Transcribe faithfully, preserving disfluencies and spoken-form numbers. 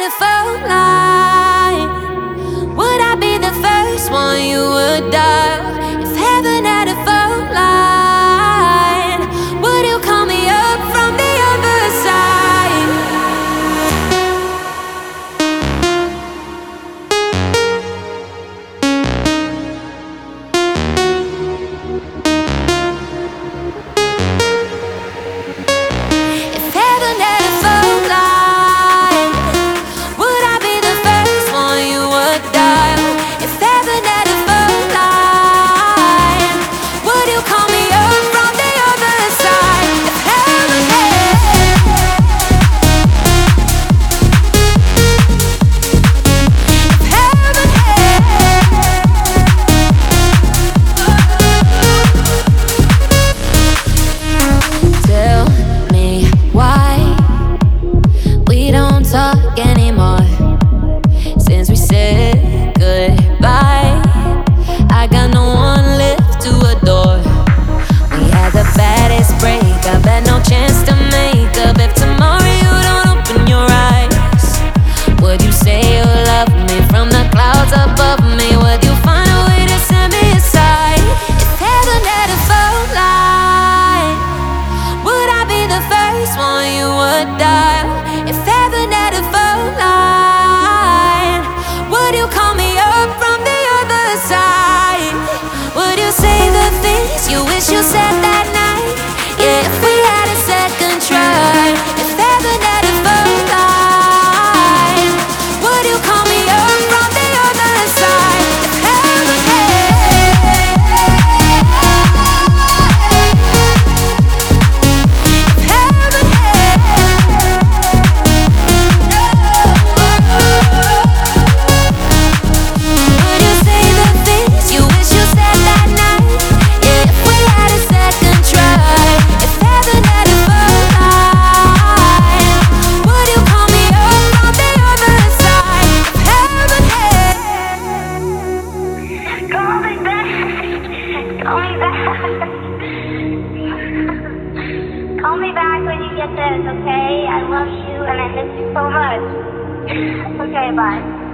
a phone line, would I be the first one you would dial? If heaven had a phone line, would you call me up from the other side? If heaven had a phone line, would I be the first one you would dial? If heaven had a phone line, would you call me up from the other side? If heaven had, if heaven had, tell me why we don't talk anymore. Since we said goodbye, I got no one left to adore. We had the baddest breakup, had no chance to make up. If tomorrow you don't open your eyes, would you say you love me from the clouds above me? Would you find a way to send me aside? If heaven had a phone line, would I be the first one you would dial? If heaven had a phone line, would you call me up from the other side? Would you say the things you wish you said that night? Yeah, if we had a second try. If heaven had a phone line, would you call me up from the other side? If heaven had, if heaven had, would you say the things you wish you said that night? Yeah, if we had a second try. If heaven had a phone line, would you call me up from the other side? If heaven had, Call me back. Call me back. Call me back when you get this, okay? I love you and I miss you so much. Okay, bye.